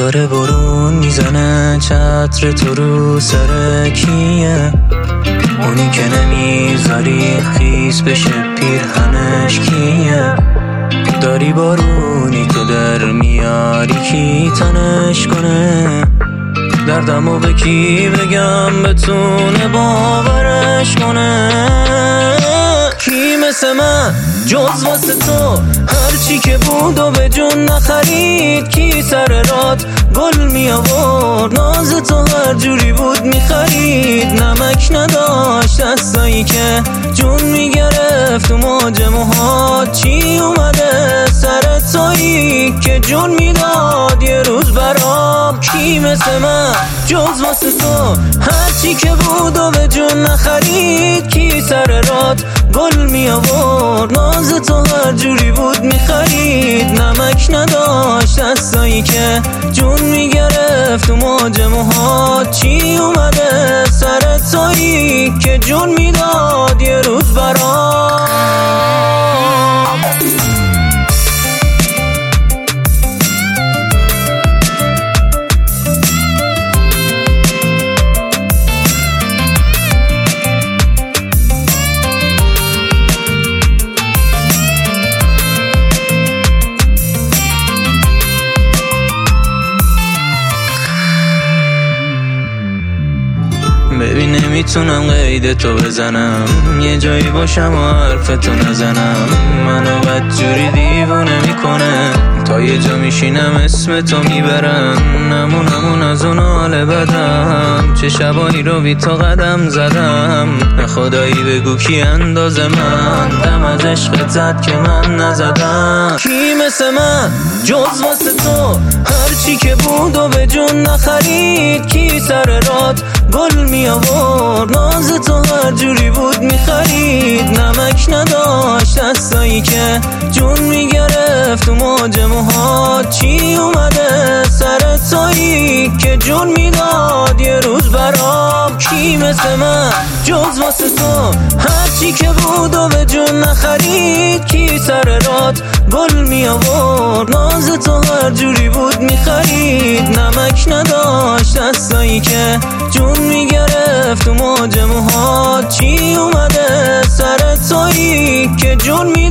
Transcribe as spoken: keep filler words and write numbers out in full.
داره برون میزنه، چتر تو رو سر کیه؟ اونی که نمیذاری خیس بشه پیرهنش کیه؟ داری بارونی تو در میاری کی تنش کنه؟ دردمو به کی بگم بتونه باورش کنه؟ کی مثل من جز واسه تو هرچی که بود و به جون نخرید؟ کی سر رات گل می آورد ناز تو هر جوری بود میخرید؟ نمک نداشت دستایی که جون میگرفت و موج موهات. چی اومده سر تویی که جون میداد یه روز برام؟ کی مثل من جز واسه تو هرچی که بود و به جون نخرید؟ کی سر رات گل می آورد ناز تو هر جوری بود میخرید؟ نمک نداشت دستایی که جون میگرفت و موج موهات. چی اومده سر تویی که جون میداد یه روز برام؟ ببین نمیتونم قید تو بزنم، یه جایی باشم و حرف تو نزنم. منو بدجوری دیوونه میکنه، تا یه جا میشینم اسم تو میبرم. نمونمون از اون حال بدم، چه شبایی رو بی تو قدم زدم. نخدایی بگو کی اندازه من دم از عشقت زد که من نزدم؟ کی مثل من جز واسه تو هرچی که بود و به جون نخرید؟ کی سر رات گل می آورد ناز تو هر جوری بود میخرید؟ نمک نداشت دستایی که جون میگرفت و موج موهات. چی اومده سر تویی که جون میداد یه روز برام؟ کی مثل من جز واسه تو هرچی که بود و به جون نخرید؟ کی سر رات گل می آورد ناز تو هر جوری بود میخرید؟ نمک نداشت دستایی که جون میگرفت و موج موهات. چی اومده سر تویی که جون می